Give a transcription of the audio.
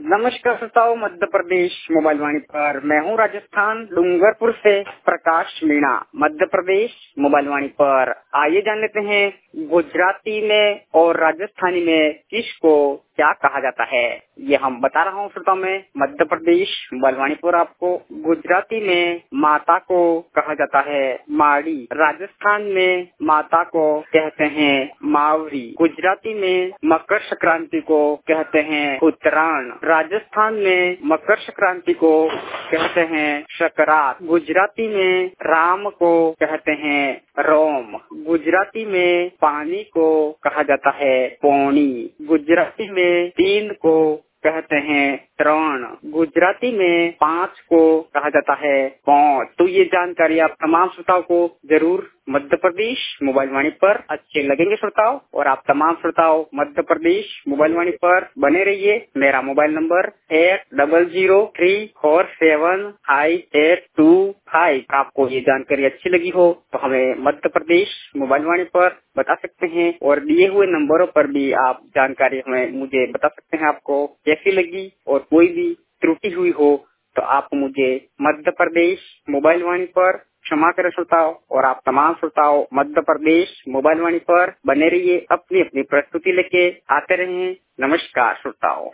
नमस्कार श्रोताओं, मध्य प्रदेश मोबाइल वाणी पर मैं हूँ राजस्थान डूंगरपुर से प्रकाश मीणा। मध्य प्रदेश मोबाइल वाणी पर आइए जान लेते हैं गुजराती में और राजस्थानी में किसको क्या कहा जाता है। ये हम बता रहा हूँ श्रोताओं में मध्य प्रदेश मोबाइल वाणी पर आपको गुजराती में माता को कहा जाता है माड़ी, राजस्थान में माता को कहते हैं मावरी, गुजराती में मकर संक्रांति को कहते हैं उत्तरायण, राजस्थान में मकर संक्रांति को कहते हैं सकरात, गुजराती में राम को कहते हैं रोम, गुजराती में पानी को कहा जाता है पौनी, गुजराती में 3 को कहते हैं त्रण, गुजराती में 5 को कहा जाता है 5। तो ये जानकारी आप तमाम श्रोताओं को जरूर मध्य प्रदेश मोबाइल वाणी पर अच्छे लगेंगे श्रोताओं, और आप तमाम श्रोताओं मध्य प्रदेश मोबाइल वाणी पर बने रहिए। मेरा मोबाइल नंबर 8003475825। आपको ये जानकारी अच्छी लगी हो तो हमें मध्य प्रदेश मोबाइल वाणी पर बता सकते हैं, और दिए हुए नंबरों पर भी आप जानकारी हमें मुझे बता सकते हैं आपको कैसी लगी, और कोई भी त्रुटि हुई हो तो आप मुझे मध्य प्रदेश मोबाइल वाणी पर क्षमा करें श्रोताओं, और आप तमाम श्रोताओं मध्य प्रदेश मोबाइल वाणी पर बने रहिए, अपनी अपनी प्रस्तुति लेके आते रहें। नमस्कार श्रोताओं।